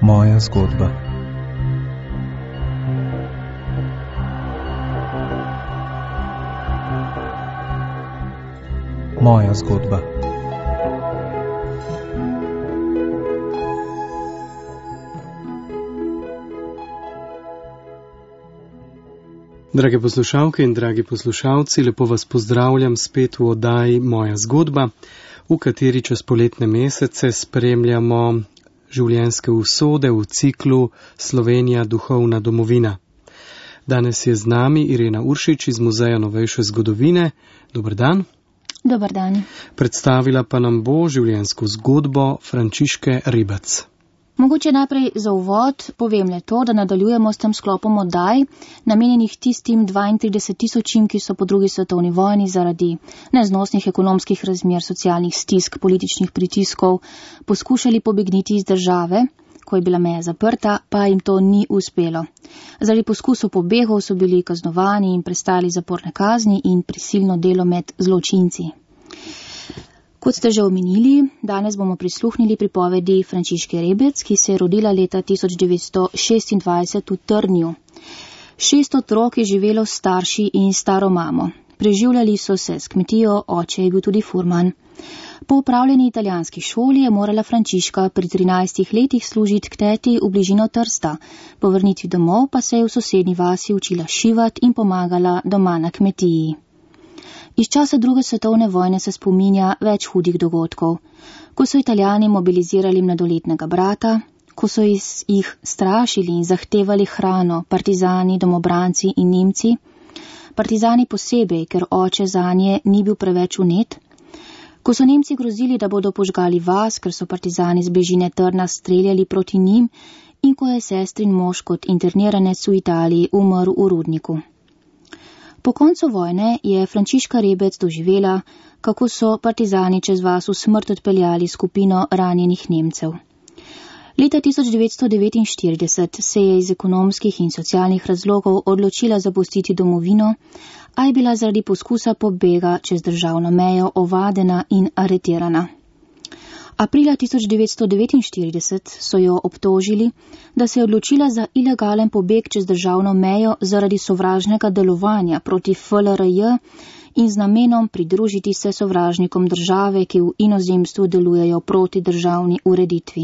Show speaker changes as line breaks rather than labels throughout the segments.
Moja zgodba. Moja zgodba.
Drage poslušalke in dragi poslušalci, lepo vas pozdravljam spet v oddaji Moja zgodba, v kateri čez poletne mesece spremljamo življenjske usode v ciklu Slovenija duhovna domovina. Danes je z nami Irena Uršič iz Muzeja novejše zgodovine. Dober dan.
Dober dan.
Predstavila pa nam bo življenjsko zgodbo Frančiške Ribec.
Mogoče najprej za uvod povem le to, da nadaljujemo s tem sklopom oddaj, namenjenih tistim 32 tisočim, ki so po drugi svetovni vojni zaradi neznosnih ekonomskih razmer, socialnih stisk, političnih pritiskov poskušali pobegniti iz države, ko je bila meja zaprta, pa jim to ni uspelo. Zaradi poskusov pobegov so bili kaznovani in prestali zaporne kazni in prisilno delo med zločinci. Kot ste že omenili, danes bomo prisluhnili pripovedi Frančiške Ribec, ki se je rodila leta 1926 v Trnju. 6 otrok je živelo s starši in staro mamo. Preživljali so se s kmetijo, oče je bil tudi furman. Po opravljeni italijanski šoli je morala Frančiška pri 13 letih služiti k teti v bližino Trsta. Po vrnitvi domov pa se je v sosednji vasi učila šivati in pomagala doma na kmetiji. Iz časa druge svetovne vojne se spominja več hudih dogodkov. Ko so Italijani mobilizirali mladoletnega brata, ko so jih strašili in zahtevali hrano partizani, domobranci in Nemci, partizani posebej, ker oče zanje ni bil preveč vnet, ko so Nemci grozili, da bodo požgali vas, ker so partizani z bližine Trna streljali proti njim in ko je sestrin mož kot interniranec v Italiji umrl v rudniku. Po koncu vojne je Frančiška Ribec doživela, kako so partizani čez vas v smrt odpeljali skupino ranjenih Nemcev. Leta 1949 se je iz ekonomskih in socialnih razlogov odločila zapustiti domovino, a je bila zaradi poskusa pobega čez državno mejo ovadena in aretirana. Aprila 1949 so jo obtožili, da se je odločila za ilegalen pobeg čez državno mejo zaradi sovražnega delovanja proti FLRJ in z namenom pridružiti se sovražnikom države, ki v inozemstvu delujejo proti državni ureditvi.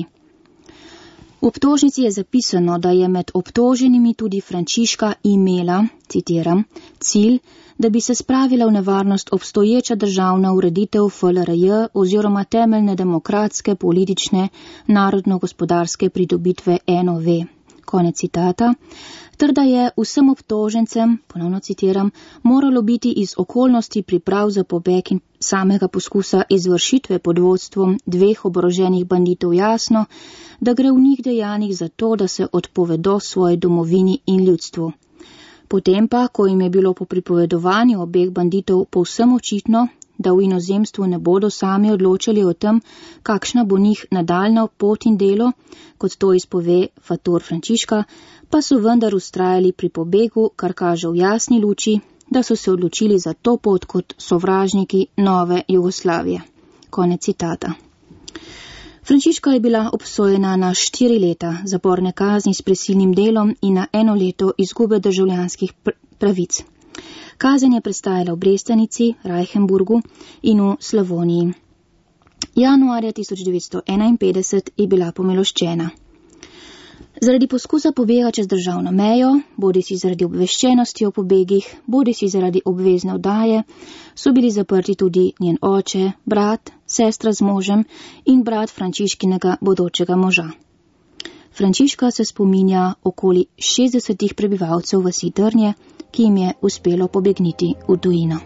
V obtožnici je zapisano, da je med obtoženimi tudi Frančiška imela, citiram, cilj, da bi se spravila v nevarnost obstoječa državna ureditev FLRJ oziroma temeljne demokratske, politične, narodno-gospodarske pridobitve NOV. Konec citata. Ter da je vsem obtožencem, ponovno citiram, moralo biti iz okolnosti priprav za pobeg in samega poskusa izvršitve pod vodstvom 2 oboroženih banditov jasno, da gre v njih dejanjih za to, da se odpovedo svoji domovini in ljudstvu. Potem pa, ko jim je bilo po pripovedovanju obeh banditov povsem očitno, da v inozemstvu ne bodo sami odločili o tem, kakšna bo njih nadaljna pot in delo, kot to izpove fator Frančiška, pa so vendar ustrajali pri pobegu, kar kaže v jasni luči, da so se odločili za to pot kot sovražniki nove Jugoslavije. Konec citata. Frančiška je bila obsojena na 4 leta zaporne kazni s prisilnim delom in na 1 leto izgube državljanskih pravic. Kazen je prestajala v Brestanici, Reichenburgu in v Slavoniji. Januarja 1951 je bila pomiloščena. Zaradi poskusa pobega čez državno mejo, bodisi zaradi obveščenosti o pobegih, bodisi zaradi obvezne vdaje, so bili zaprti tudi njen oče, brat, sestra z možem in brat Frančiškinega bodočega moža. Frančiška se spominja okoli 60 prebivalcev vasi Trnje, ki jim je uspelo pobegniti v tujino.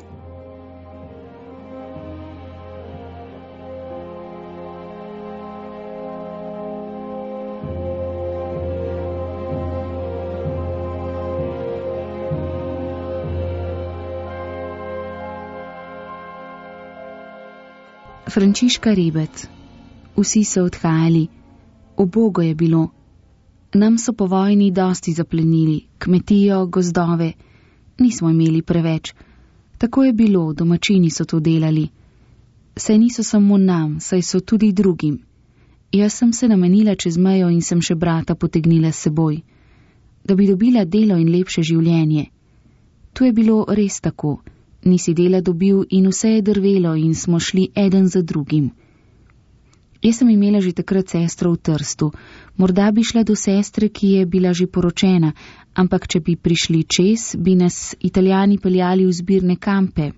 Frančiška Ribec. Vsi so odhajali. Ubogo je bilo. Nam so po vojni dosti zaplenili, kmetijo, gozdove. Nismo imeli preveč. Tako je bilo, domačini so to delali. Saj niso samo nam, saj so tudi drugim. Jaz sem se namenila čez mejo in sem še brata potegnila s seboj, da bi dobila delo in lepše življenje. To je bilo res tako, nisi dela dobil in vse je drvelo in smo šli eden za drugim. Jaz sem imela že takrat sestro v Trstu, morda bi šla do sestre, ki je bila že poročena, ampak če bi prišli čez, bi nas Italijani peljali v zbirne kampe.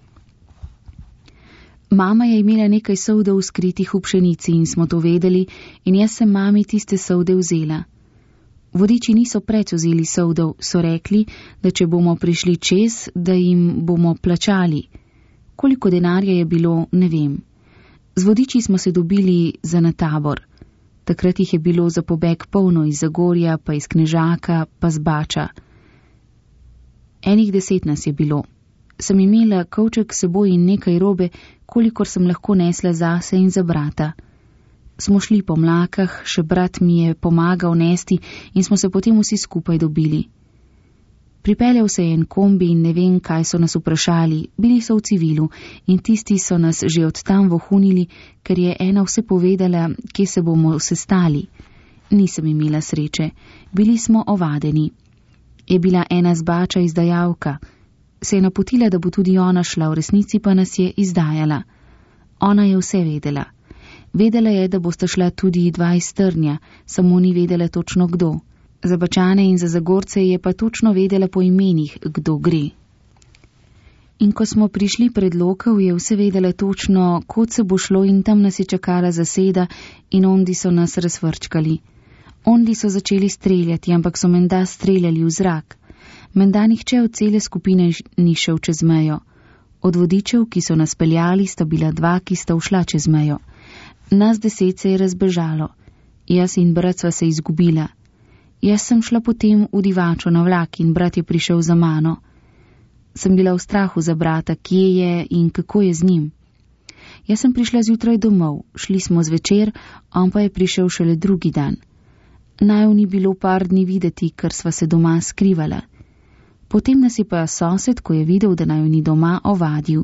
Mama je imela nekaj soldov skritih v pšenici in smo to vedeli in jaz sem mami tiste solde vzela. Vodiči niso preč vzeli soldov, so rekli, da če bomo prišli čez, da jim bomo plačali. Koliko denarja je bilo, ne vem. Z vodiči smo se dobili za na tabor. Takrat jih je bilo za pobeg polno iz Zagorja, pa iz Knežaka, pa z Bača. 10 nas je bilo. Sem imela kovček s seboj in nekaj robe, kolikor sem lahko nesla zase in za brata. Smo šli po mlakah, še brat mi je pomagal nesti in smo se potem vsi skupaj dobili. Pripeljal se je en kombi in ne vem, kaj so nas vprašali, bili so v civilu in tisti so nas že od tam vohunili, ker je ena vse povedala, kje se bomo sestali. Nisem imela sreče, bili smo ovadeni. Je bila ena z Bača izdajalka. Se je napotila, da bo tudi ona šla, v resnici pa nas je izdajala. Ona je vse vedela. Vedela je, da bosta šla tudi 2 iz Trnja, samo ni vedela točno kdo. Za Bačane in za Zagorce je pa točno vedela po imenih, kdo gre. In ko smo prišli pred Lokov, je vse vedela točno, kod se bo šlo in tam nas je čakala zaseda in ondi so nas razvrčkali. Ondi so začeli streljati, ampak so menda streljali v zrak. Menda nihče od cele skupine ni šel čez mejo. Od vodičev, ki so nas peljali, sta bila 2, ki sta ušla čez mejo. Nas 10 se je razbežalo. Jaz in brat sva se izgubila. Jaz sem šla potem v Divačo na vlak in brat je prišel za mano. Sem bila v strahu za brata, kje je in kako je z njim. Jaz sem prišla zjutraj domov, šli smo zvečer, on pa je prišel šele drugi dan. Naju ni bilo par dni videti, ker sva se doma skrivala. Potem nas je pa sosed, ko je videl, da naju ni doma, ovadil.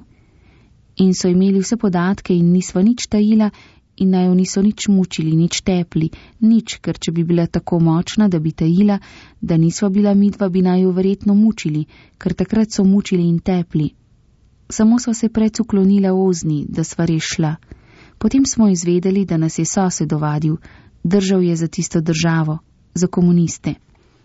In so imeli vse podatke in nisva nič tajila in naju niso nič mučili, nič tepli, nič, ker če bi bila tako močna, da bi tajila, da nisva bila midva, bi naju verjetno mučili, ker takrat so mučili in tepli. Samo sva se precuklonila ozni, da sva res šla. Potem smo izvedeli, da nas je sosed ovadil, držal je za tisto državo, za komuniste.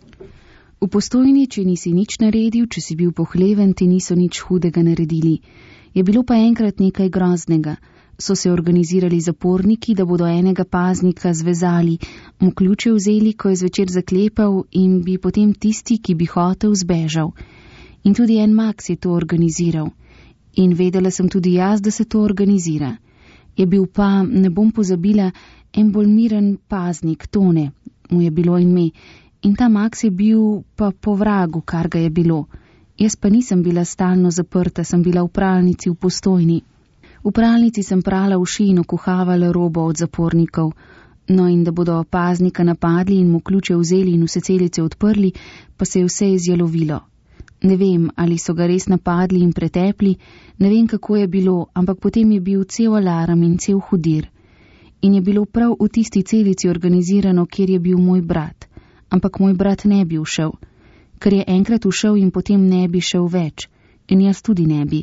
V Postojni, če nisi nič naredil, če si bil pohleven, ti niso nič hudega naredili. Je bilo pa enkrat nekaj groznega. So se organizirali zaporniki, da bodo enega paznika zvezali, mu ključe vzeli, ko je zvečer zaklepal in bi potem tisti, ki bi hotel, zbežal. In tudi en Max je to organiziral. In vedela sem tudi jaz, da se to organizira. Je bil pa, ne bom pozabila, en bolj miren paznik, Tone, mu je bilo ime. In ta Max je bil pa po vragu, kar ga je bilo. Jaz pa nisem bila stalno zaprta, sem bila v pralnici v Postojni. V pralnici sem prala uši in okuhavala robo od zapornikov. No in da bodo paznika napadli in mu ključe vzeli in vse celice odprli, pa se je vse izjalovilo. Ne vem, ali so ga res napadli in pretepli, ne vem, kako je bilo, ampak potem je bil cel alarm in cel hudir. In je bilo prav v tisti celici organizirano, kjer je bil moj brat. Ampak moj brat ne bi všel, ker je enkrat všel in potem ne bi šel več. In jaz tudi ne bi.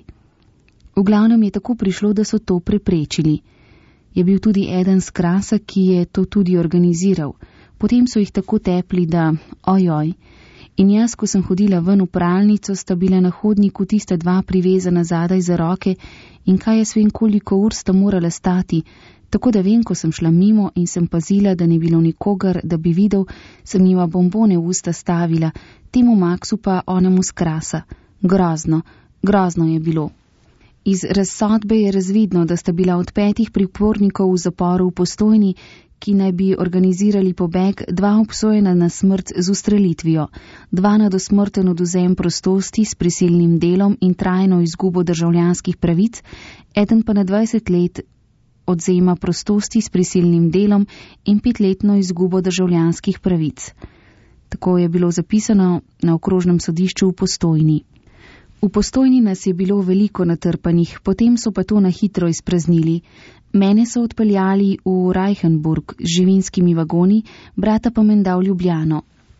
V glavnem je tako prišlo, da so to preprečili. Je bil tudi eden z Krasa, ki je to tudi organiziral. Potem so jih tako tepli, da ojoj. In jaz, ko sem hodila ven v pralnico, sta bila na hodniku tista 2 privezana zadaj za roke in kaj jaz vem, koliko ur sta morala stati, tako da vem, ko sem šla mimo in sem pazila, da ni bilo nikogar, da bi videl, sem njima bombone v usta stavila, temu Maksu pa onemu z Krasa. Grozno, grozno je bilo. Iz razsodbe je razvidno, da sta bila od 5 pripornikov v zaporu v Postojni, ki naj bi organizirali pobeg, 2 obsojena na smrt z ustrelitvijo, 2 na dosmrten odvzem prostosti s prisilnim delom in trajno izgubo državljanskih pravic, eden pa na 20 let odvzema prostosti s prisilnim delom in 5-letno izgubo državljanskih pravic. Tako je bilo zapisano na okrožnem sodišču v Postojni. V Postojni nas je bilo veliko natrpanih, potem so pa to na hitro izpraznili. Mene so odpeljali v Reichenburg z živinskimi vagoni, brata pa menda v Ljubljano.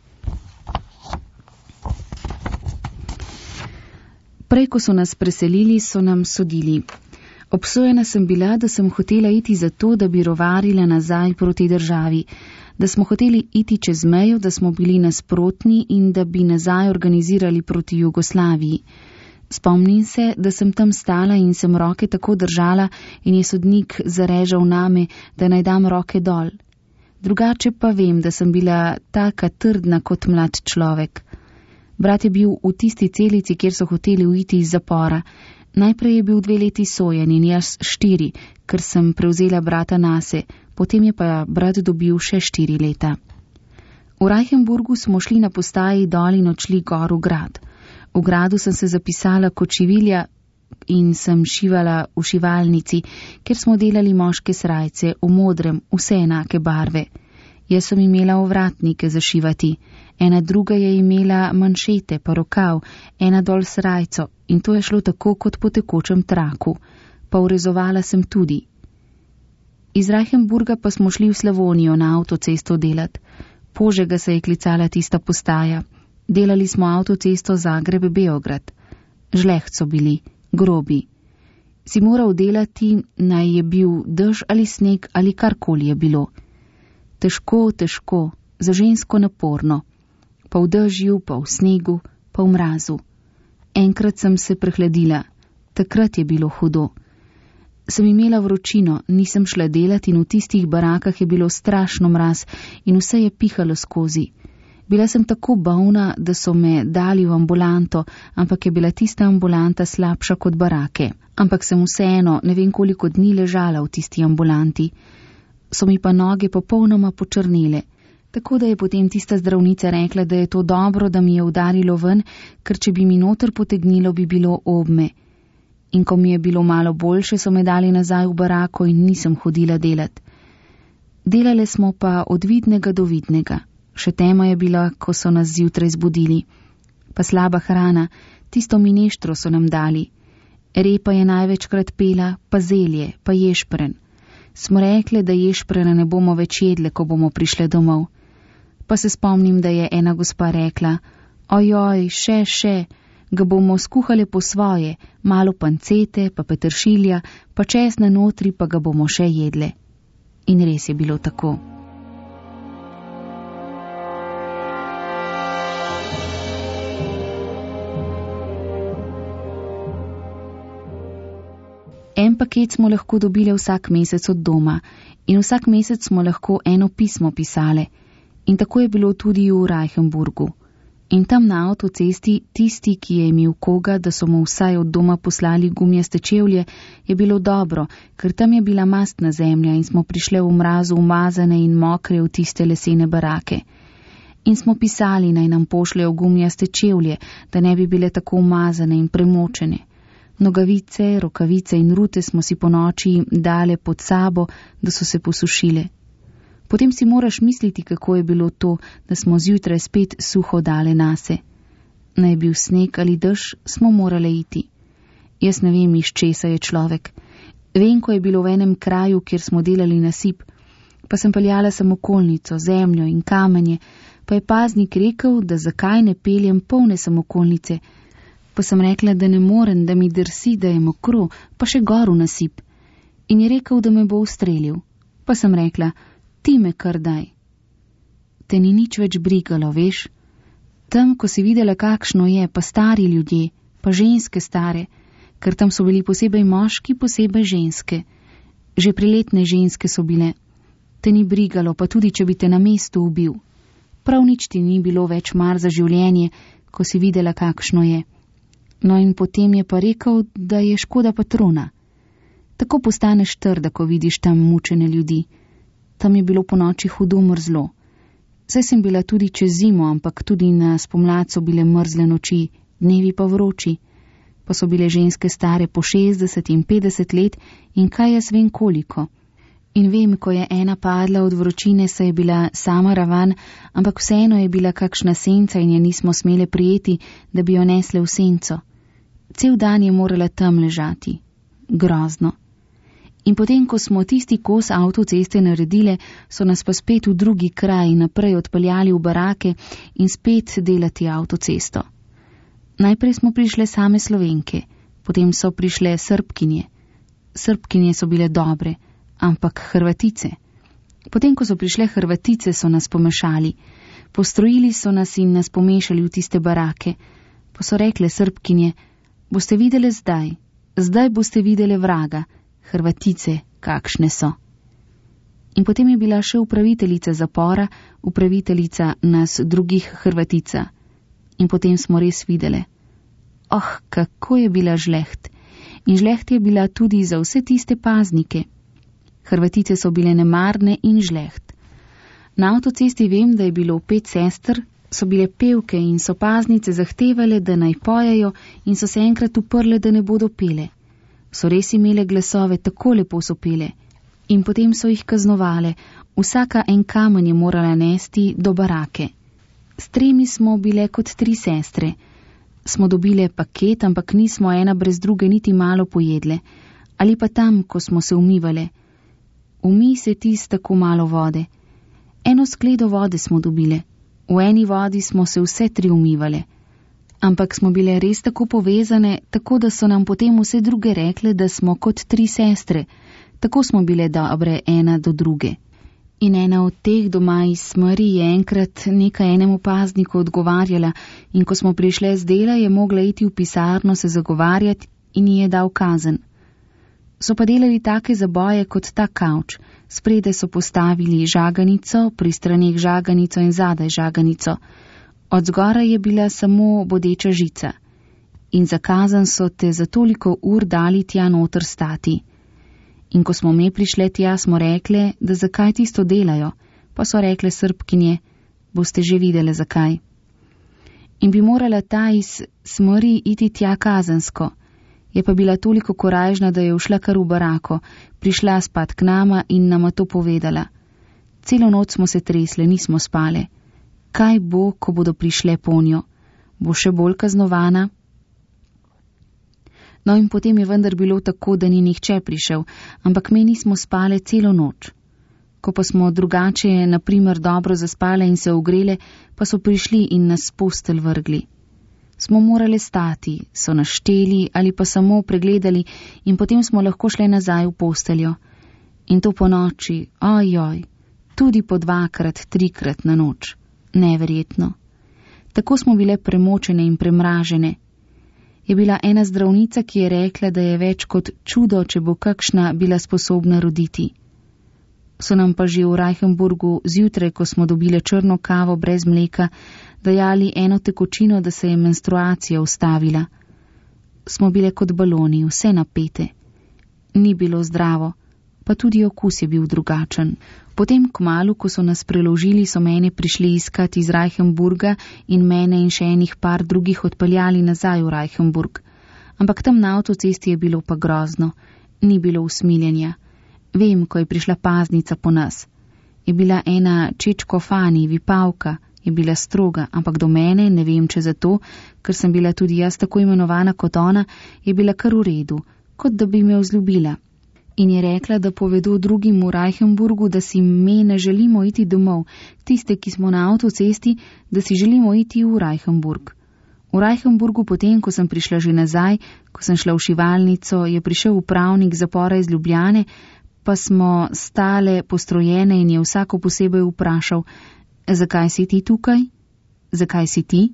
Prej, ko so nas preselili, so nam sodili. Obsojena sem bila, da sem hotela iti zato, da bi rovarila nazaj proti državi, da smo hoteli iti čez mejo, da smo bili nasprotni in da bi nazaj organizirali proti Jugoslaviji. Spomnim se, da sem tam stala in sem roke tako držala in je sodnik zarežal name, da naj dam roke dol. Drugače pa vem, da sem bila taka trdna kot mlad človek. Brat je bil v tisti celici, kjer so hoteli uiti iz zapora. Najprej je bil 2 leti sojen in jaz 4, ker sem prevzela brata nase, potem je pa brat dobil še 4 leta. V Reichenburgu smo šli na postaji dol in odšli gor v grad. V gradu sem se zapisala kot šivilja in sem šivala v šivalnici, ker smo delali moške srajce v modrem, vse enake barve. Jaz sem imela ovratnike za šivati, ena druga je imela manšete pa rokav, ena dol srajco in to je šlo tako kot po tekočem traku, pa urezovala sem tudi. Iz Reichenburga pa smo šli v Slavonijo na avtocesto delat. Požega se je klicala tista postaja. Delali smo avtocesto Zagreb-Beograd. Žleht so bili, grobi. Si moral delati, naj je bil dež ali sneg ali karkoli je bilo. Težko, težko, za žensko naporno. Pa v dežju, pa v snegu, pa v mrazu. Enkrat sem se prehladila, takrat je bilo hudo. Sem imela vročino, nisem šla delati in v tistih barakah je bilo strašno mraz in vse je pihalo skozi. Bila sem tako bolna, da so me dali v ambulanto, ampak je bila tista ambulanta slabša kot barake. Ampak sem vseeno ne vem koliko dni ležala v tisti ambulanti. So mi pa noge popolnoma počrnile, tako da je potem tista zdravnica rekla, da je to dobro, da mi je udarilo ven, ker če bi mi noter potegnilo, bi bilo obme. In ko mi je bilo malo boljše, so me dali nazaj v barako in nisem hodila delat. Delale smo pa od vidnega do vidnega. Še tema je bila, ko so nas zjutraj zbudili. Pa slaba hrana, tisto mineštro so nam dali. Repa je največkrat pela, pa zelje, pa ješpren. Smo rekle, da ješprena ne bomo več jedle, ko bomo prišle domov. Pa se spomnim, da je ena gospa rekla, ojoj, še, ga bomo skuhale po svoje, malo pancete, pa peteršilja, pa česna notri, pa ga bomo še jedle. In res je bilo tako. En paket smo lahko dobile vsak mesec od doma in vsak mesec smo lahko eno pismo pisale. In tako je bilo tudi v Reichenburgu. In tam na avtocesti tisti, ki je imel koga, da so mu vsaj od doma poslali gumijaste čevlje, je bilo dobro, ker tam je bila mastna zemlja in smo prišle v mrazu umazane in mokre v tiste lesene barake. In smo pisali, naj nam pošljejo gumijaste čevlje, da ne bi bile tako umazane in premočene. Nogavice, rokavice in rute smo si po noči dale pod sabo, da so se posušile. Potem si moraš misliti, kako je bilo to, da smo zjutraj spet suho dale nase. Naj bil sneg ali dež, smo morale iti. Jaz ne vem, iz česa je človek. Vem, ko je bilo v enem kraju, kjer smo delali nasip, pa sem peljala samokolnico, zemljo in kamenje, pa je paznik rekel, da zakaj ne peljem polne samokolnice. Pa sem rekla, da ne morem, da mi drsi, da je mokro, pa še gor v nasip. In je rekel, da me bo ustrelil. Pa sem rekla, ti me kar daj. Te ni nič več brigalo, veš? Tam, ko si videla, kakšno je, pa stari ljudje, pa ženske stare, ker tam so bili posebej moški, posebej ženske. Že priletne ženske so bile. Te ni brigalo, pa tudi, če bi te na mestu ubil. Prav nič ti ni bilo več mar za življenje, ko si videla, kakšno je. No in potem je pa rekel, da je škoda patrona. Tako postaneš trda, ko vidiš tam mučene ljudi. Tam je bilo po noči hudo mrzlo. Saj sem bila tudi čez zimo, ampak tudi na spomlad so bile mrzle noči, dnevi pa vroči. Pa so bile ženske stare po 60 in 50 let in kaj jaz vem koliko. In vem, ko je ena padla od vročine, saj je bila sama ravan, ampak vseeno je bila kakšna senca in je nismo smele prijeti, da bi jo nesle v senco. Cel dan je morala tam ležati. Grozno. In potem, ko smo tisti kos avtoceste naredile, so nas pa spet v drugi kraj naprej odpeljali v barake in spet delati avtocesto. Najprej smo prišle same Slovenke, potem so prišle Srbkinje. Srbkinje so bile dobre, ampak Hrvatice. Potem, ko so prišle Hrvatice, so nas pomešali. Postrojili so nas in nas pomešali v tiste barake. Pa so rekle Srbkinje, boste videle zdaj boste videle vraga, Hrvatice, kakšne so. In potem je bila še upraviteljica zapora, upraviteljica nas drugih Hrvatica. In potem smo res videle. Kako je bila žleht. In žleht je bila tudi za vse tiste paznike. Hrvatice so bile nemarne in žleht. Na avtocesti vem, da je bilo 5 sester, so bile pevke in so paznice zahtevale, da naj pojejo in so se enkrat uprle, da ne bodo pele. So res imele glasove, tako lepo so pele. In potem so jih kaznovale, vsaka en kamen je morala nesti do barake. S 3 smo bile kot 3 sestre. Smo dobile paket, ampak nismo ena brez druge niti malo pojedle. Ali pa tam, ko smo se umivale. Umij se ti s tako malo vode. 1 skledo vode smo dobile. V eni vodi smo se vse 3 umivale. Ampak smo bile res tako povezane, tako da so nam potem vse druge rekle, da smo kot 3 sestre. Tako smo bile dobre ena do druge. In ena od teh doma iz smrti je enkrat nekaj enemu pazniku odgovarjala in ko smo prišle z dela, je mogla iti v pisarno se zagovarjati in ji je dal kazen. So pa delali take zaboje kot ta kavč. Spredaj so postavili žaganico, pri straneh žaganico in zadaj žaganico. Od zgoraj je bila samo bodeča žica. In za kazen so te za toliko ur dali tja noter stati. In ko smo me prišle tja, smo rekle, da zakaj tisto delajo, pa so rekle Srbkinje, boste že videle zakaj. In bi morala ta iz smrti iti tja kazensko. Je pa bila toliko korajžna, da je ušla kar v barako, prišla spat k nama in nama to povedala. Celo noč smo se tresle, nismo spale. Kaj bo, ko bodo prišle ponjo? Bo še bolj kaznovana? No in potem je vendar bilo tako, da ni nihče prišel, ampak me nismo spale celo noč. Ko pa smo drugače, naprimer, dobro zaspale in se ogrele, pa so prišli in nas postelj vrgli. Smo morali stati, so našteli ali pa samo pregledali in potem smo lahko šle nazaj v posteljo. In to po noči, ojoj, tudi po 2-krat, 3-krat na noč. Neverjetno. Tako smo bile premočene in premražene. Je bila ena zdravnica, ki je rekla, da je več kot čudo, če bo kakšna bila sposobna roditi. So nam pa že v Reichenburgu zjutraj, ko smo dobile črno kavo brez mleka, dajali eno tekočino, da se je menstruacija ustavila. Smo bile kot baloni, vse napete. Ni bilo zdravo, pa tudi okus je bil drugačen. Potem kmalu, ko so nas preložili, so mene prišli iskati iz Reichenburga in mene in še enih par drugih odpeljali nazaj v Reichenburg. Ampak tam na avtocesti je bilo pa grozno. Ni bilo usmiljenja. Vem, ko je prišla paznica po nas. Je bila ena Čečko Fani, vipavka, je bila stroga, ampak do mene, ne vem če zato, ker sem bila tudi jaz tako imenovana kot ona, je bila kar v redu, kot da bi me vzljubila. In je rekla, da povedo drugim v Reichenburgu, da si me ne želimo iti domov, tiste, ki smo na avtocesti, da si želimo iti v Reichenburg. V Reichenburgu potem, ko sem prišla že nazaj, ko sem šla v šivalnico, je prišel upravnik zapora iz Ljubljane, pa smo stale postrojene in je vsako posebej vprašal, zakaj si ti tukaj? Zakaj si ti?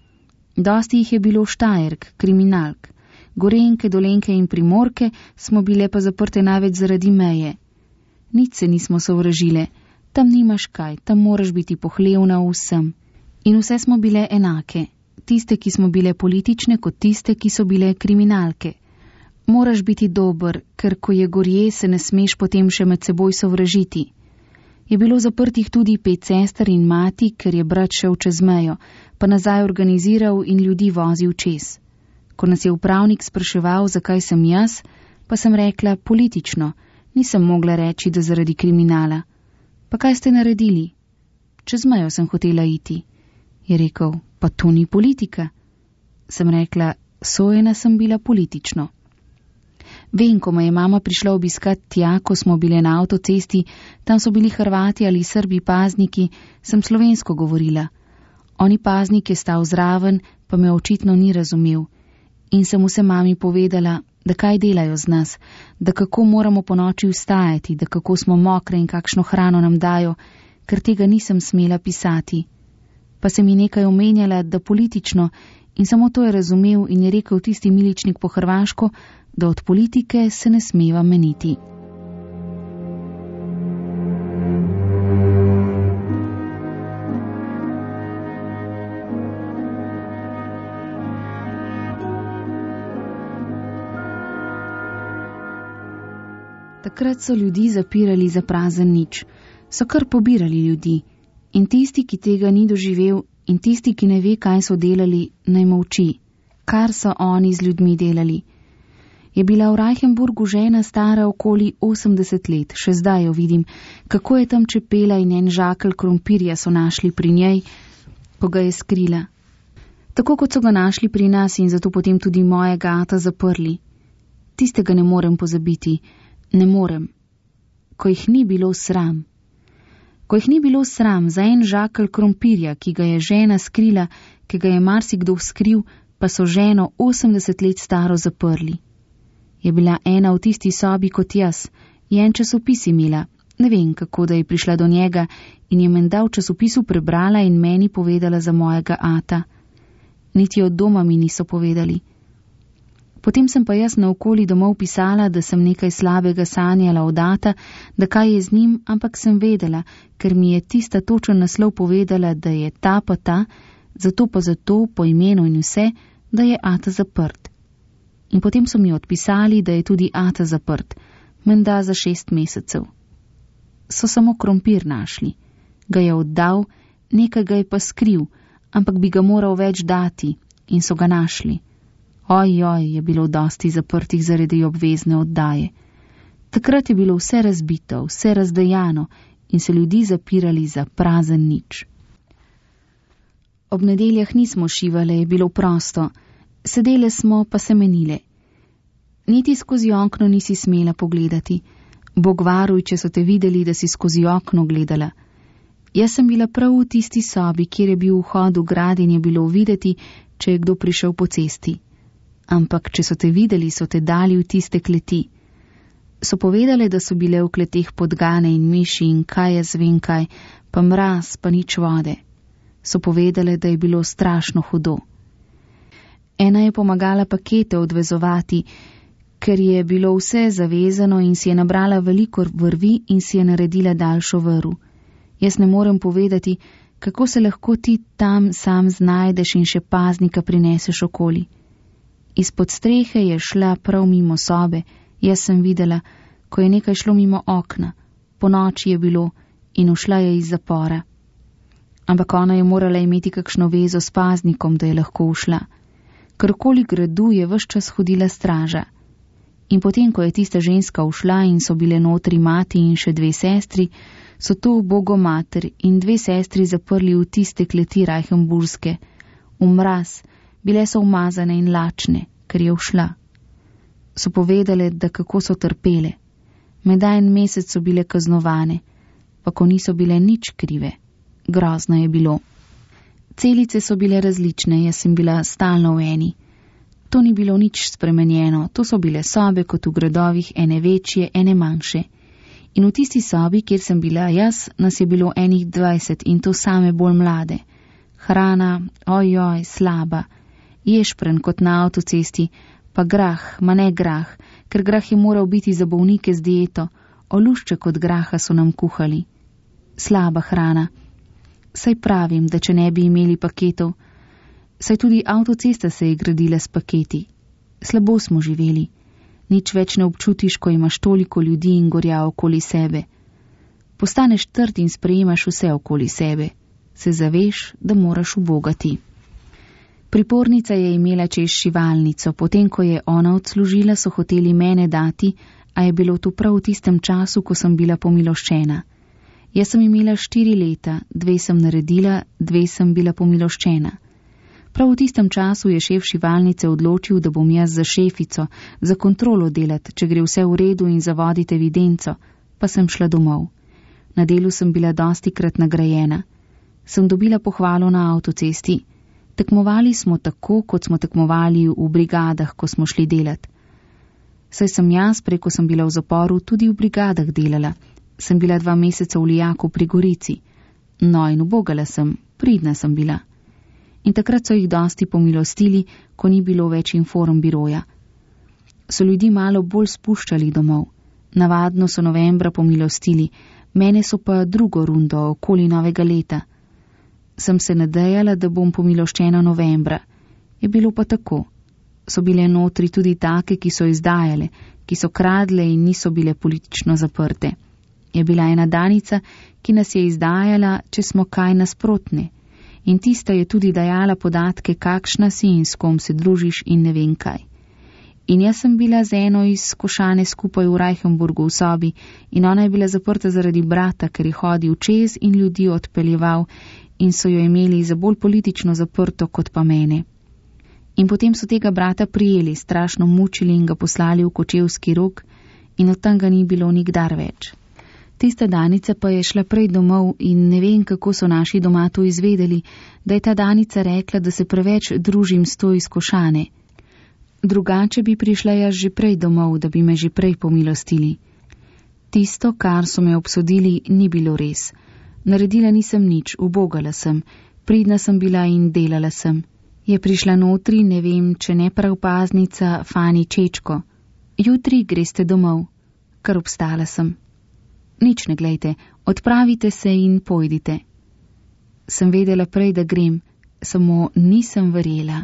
Dosti jih je bilo Štajerk, kriminalk. Gorenke, Dolenke in Primorke smo bile pa zaprte največ zaradi meje. Nič se nismo sovražile, tam nimaš kaj, tam moraš biti pohlevna vsem. In vse smo bile enake, tiste, ki smo bile politične, kot tiste, ki so bile kriminalke. Moraš biti dober, ker ko je gorje, se ne smeš potem še med seboj sovražiti. Je bilo zaprtih tudi 5 sester in mati, ker je brat šel čez mejo, pa nazaj organiziral in ljudi vozil čez. Ko nas je upravnik spraševal, zakaj sem jaz, pa sem rekla politično, nisem mogla reči, da zaradi kriminala. Pa kaj ste naredili? Čez mejo sem hotela iti. Je rekel, pa to ni politika. Sem rekla, Sojena sem bila politično. Vem, ko me je mama prišla obiskat tja, ko smo bile na avtocesti, tam so bili Hrvati ali Srbi pazniki, sem slovensko govorila. Oni paznik je stal zraven, pa me očitno ni razumel. In sem vse mami povedala, da kaj delajo z nas, da kako moramo po noči vstajati, da kako smo mokre in kakšno hrano nam dajo, ker tega nisem smela pisati. Pa se mi nekaj omenjala, da politično, in samo to je razumel in je rekel tisti miličnik po hrvaško, da od politike se ne smeva meniti. Takrat so ljudi zapirali za prazen nič, so kar pobirali ljudi, in tisti, ki tega ni doživel, in tisti, ki ne ve, kaj so delali, naj molči, kar so oni z ljudmi delali. Je bila v Reichenburgu žena stara okoli 80 let, še zdaj jo vidim, kako je tam čepela in en žakelj krompirja so našli pri njej, ko ga je skrila. Tako kot so ga našli pri nas in zato potem tudi mojega ata zaprli. Tistega ne morem pozabiti, ne morem. Ko jih ni bilo sram. Ko jih ni bilo sram za en žakelj krompirja, ki ga je žena skrila, ki ga je marsikdo skril, pa so ženo 80 let staro zaprli. Je bila ena v tisti sobi kot jaz, je en časopis imela, ne vem, kako da je prišla do njega in je menda v časopisu prebrala in meni povedala za mojega ata. Niti od doma mi niso povedali. Potem sem pa jaz naokoli domov pisala, da sem nekaj slabega sanjala od ata, da kaj je z njim, ampak sem vedela, ker mi je tista točen naslov povedala, da je ta pa ta, zato pa zato, po imenu in vse, da je ata zaprt. In potem so mi odpisali, da je tudi ata zaprt, menda za 6 mesecev. So samo krompir našli. Ga je oddal, nekaj ga je pa skril, ampak bi ga moral več dati in so ga našli. Ojoj, je bilo dosti zaprtih zaradi obvezne oddaje. Takrat je bilo vse razbito, vse razdejano in se ljudi zapirali za prazen nič. Ob nedeljah nismo šivale, je bilo prosto. Sedele smo pa se menile. Niti skozi okno nisi smela pogledati. Bog varuj, če so te videli, da si skozi okno gledala. Jaz sem bila prav v tisti sobi, kjer je bil vhod v grad in je bilo videti, če je kdo prišel po cesti. Ampak, če so te videli, so te dali v tiste kleti. So povedale, da so bile v kleteh podgane in miši in kaj jaz vem kaj, pa mraz, pa nič vode. So povedale, da je bilo strašno hudo. Ena je pomagala pakete odvezovati, ker je bilo vse zavezano in si je nabrala veliko vrvi in si je naredila daljšo vrv. Jaz ne morem povedati, kako se lahko ti tam sam znajdeš in še paznika prineseš okoli. Izpod strehe je šla prav mimo sobe, jaz sem videla, ko je nekaj šlo mimo okna, po noči je bilo in ušla je iz zapora. Ampak ona je morala imeti kakšno vezo s paznikom, da je lahko ušla. Ker okoli gradu je ves čas hodila straža. In potem, ko je tista ženska ušla in so bile notri mati in še 2 sestri, so to Bogomater in 2 sestri zaprli v tiste kleti Reichenburške. V mraz, bile so umazane in lačne, ker je ušla. So povedale, da kako so trpele. Menda 1 mesec so bile kaznovane, pa ko niso bile nič krive. Grozno je bilo. Celice so bile različne, jaz sem bila stalno v eni. To ni bilo nič spremenjeno, to so bile sobe kot v gradovih, ene večje, ene manjše. In v tisti sobi, kjer sem bila jaz, nas je bilo enih 20 in to same bolj mlade. Hrana, ojoj, slaba, ješpren kot na avtocesti, pa grah, ma ne grah, ker grah je moral biti za bolnike z dieto, olušček od graha so nam kuhali. Slaba hrana. Saj pravim, da če ne bi imeli paketov, saj tudi avtocesta se je gradila s paketi. Slabo smo živeli. Nič več ne občutiš, ko imaš toliko ljudi in gorja okoli sebe. Postaneš trd in sprejemaš vse okoli sebe. Se zaveš, da moraš ubogati. Pripornica je imela čez šivalnico, potem ko je ona odslužila, so hoteli mene dati, a je bilo to prav v tistem času, ko sem bila pomiloščena. Jaz sem imela 4 leta, 2 sem naredila, 2 sem bila pomiloščena. Prav v tistem času je šef šivalnice odločil, da bom jaz za šefico, za kontrolo delati, če gre vse v redu in za voditi evidenco, pa sem šla domov. Na delu sem bila dostikrat nagrajena. Sem dobila pohvalo na avtocesti. Tekmovali smo tako, kot smo tekmovali v brigadah, ko smo šli delat. Saj sem jaz, preko sem bila v zaporu, tudi v brigadah delala. Sem bila 2 meseca v Lijaku pri Gorici. No in ubogala sem, pridna sem bila. In takrat so jih dosti pomilostili, ko ni bilo več inform biroja. So ljudi malo bolj spuščali domov. Navadno so novembra pomilostili, mene so pa drugo rundo okoli novega leta. Sem se nadejala, da bom pomiloščena novembra. Je bilo pa tako. So bile notri tudi take, ki so izdajale, ki so kradle in niso bile politično zaprte. Je bila ena Danica, ki nas je izdajala, če smo kaj nasprotne. In tista je tudi dajala podatke, kakšna si in s kom se družiš in ne vem kaj. In jaz sem bila z eno iz Košane skupaj v Reichenburgu v sobi in ona je bila zaprta zaradi brata, ker je hodil čez in ljudi odpeljeval in so jo imeli za bolj politično zaprto kot pa mene. In potem so tega brata prijeli, strašno mučili in ga poslali v Kočevski Rog in od tam ga ni bilo nikdar več. Tista Danica pa je šla prej domov in ne vem, kako so naši doma to izvedeli, da je ta Danica rekla, da se preveč družim s to iz Košane. Drugače bi prišla jaz že prej domov, da bi me že prej pomilostili. Tisto, kar so me obsodili, ni bilo res. Naredila nisem nič, ubogala sem, pridna sem bila in delala sem. Je prišla notri, ne vem, če ne prav paznica, Fani Čečko. Jutri greste domov. Kar obstala sem. Nič ne glejte, odpravite se in pojdite. Sem vedela prej, da grem, samo nisem verjela.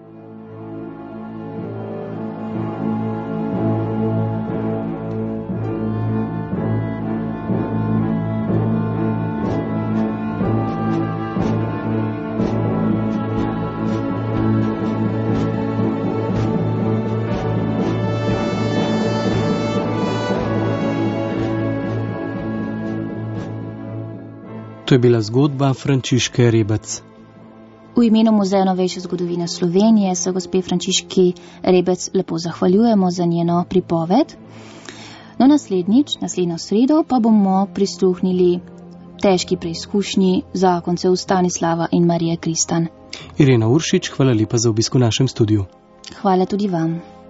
To je bila zgodba Frančiške Rebec.
V imenu Muzeja novejše zgodovine Slovenije se gospe Frančiški Rebec lepo zahvaljujemo za njeno pripoved. No, naslednjo sredo pa bomo prisluhnili težki preizkušnji zakoncev Stanislava in Marije Kristan.
Irena Uršič, hvala lepa za obisk v našem studiu.
Hvala tudi vam.